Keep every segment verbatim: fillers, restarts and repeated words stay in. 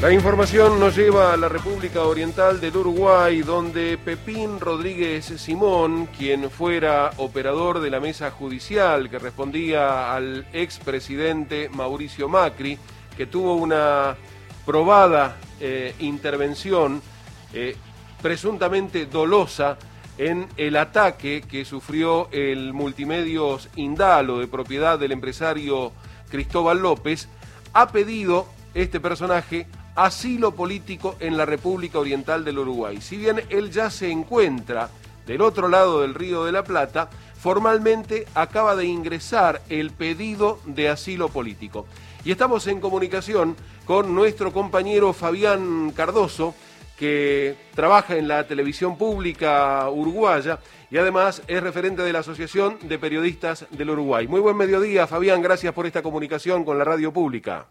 La información nos lleva a la República Oriental del Uruguay, donde Pepín Rodríguez Simón, quien fuera operador de la mesa judicial que respondía al expresidente Mauricio Macri, que tuvo una probada eh, intervención eh, presuntamente dolosa en el ataque que sufrió el Multimedios Indalo, de propiedad del empresario Cristóbal López, ha pedido este personaje asilo político en la República Oriental del Uruguay. Si bien él ya se encuentra del otro lado del Río de la Plata, formalmente acaba de ingresar el pedido de asilo político. Y estamos en comunicación con nuestro compañero Fabián Cardoso, que trabaja en la televisión pública uruguaya y además es referente de la Asociación de Periodistas del Uruguay. Muy buen mediodía, Fabián, gracias por esta comunicación con la radio pública.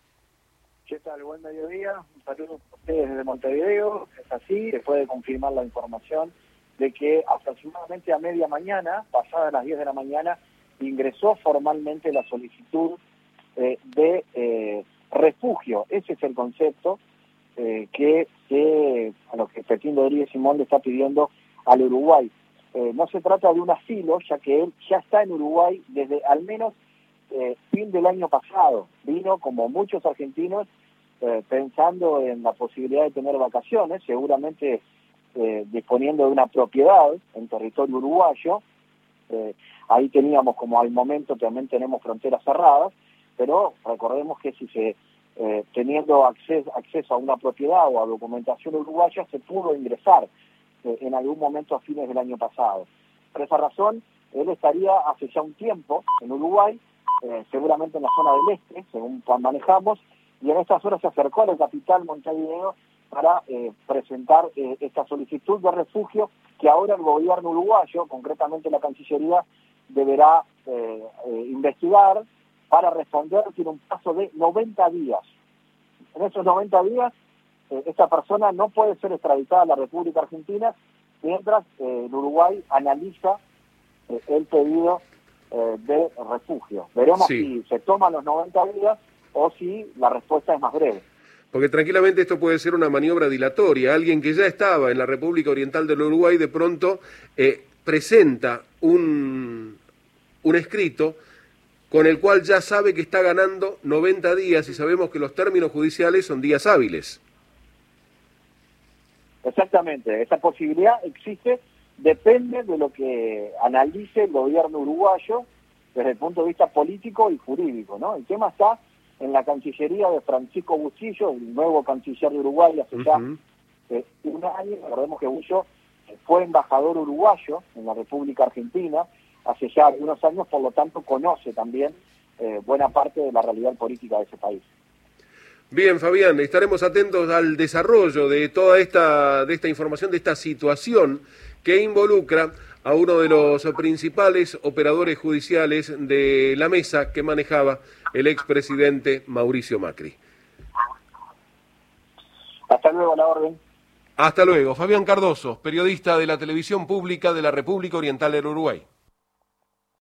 ¿Qué tal? Buen mediodía. Un saludo a ustedes desde Montevideo. Es así, se puede confirmar la información de que aproximadamente a media mañana, pasadas las diez de la mañana, ingresó formalmente la solicitud eh, de eh, refugio. Ese es el concepto eh, que, que a lo que Pepín Rodríguez Simón le está pidiendo al Uruguay. Eh, no se trata de un asilo, ya que él ya está en Uruguay desde al menos Eh, fin del año pasado. Vino, como muchos argentinos, eh, pensando en la posibilidad de tener vacaciones, seguramente eh, disponiendo de una propiedad en territorio uruguayo. Eh, ahí teníamos, como al momento también tenemos fronteras cerradas, pero recordemos que si se eh, teniendo acceso, acceso a una propiedad o a documentación uruguaya, se pudo ingresar eh, en algún momento a fines del año pasado. Por esa razón, él estaría hace ya un tiempo en Uruguay, Eh, seguramente en la zona del este, según manejamos, y en estas horas se acercó a la capital, Montevideo, para eh, presentar eh, esta solicitud de refugio que ahora el gobierno uruguayo, concretamente la Cancillería, deberá eh, eh, investigar para responder. Tiene un plazo de noventa días. En esos noventa días, eh, esta persona no puede ser extraditada a la República Argentina mientras eh, el Uruguay analiza eh, el pedido de refugio. Veremos sí. si se toman los noventa días o si la respuesta es más breve. Porque tranquilamente esto puede ser una maniobra dilatoria. Alguien que ya estaba en la República Oriental del Uruguay de pronto eh, presenta un, un escrito con el cual ya sabe que está ganando noventa días y sabemos que los términos judiciales son días hábiles. Exactamente, esa posibilidad existe. Depende de lo que analice el gobierno uruguayo desde el punto de vista político y jurídico, ¿no? El tema está en la Cancillería de Francisco Bustillo, el nuevo canciller de Uruguay, hace ya uh-huh. eh, un año. Recordemos que Bustillo fue embajador uruguayo en la República Argentina hace ya algunos años, por lo tanto conoce también eh, buena parte de la realidad política de ese país. Bien, Fabián, estaremos atentos al desarrollo de toda esta, de esta información, de esta situación que involucra a uno de los principales operadores judiciales de la mesa que manejaba el expresidente Mauricio Macri. Hasta luego, a la orden. Hasta luego. Fabián Cardoso, periodista de la televisión pública de la República Oriental del Uruguay.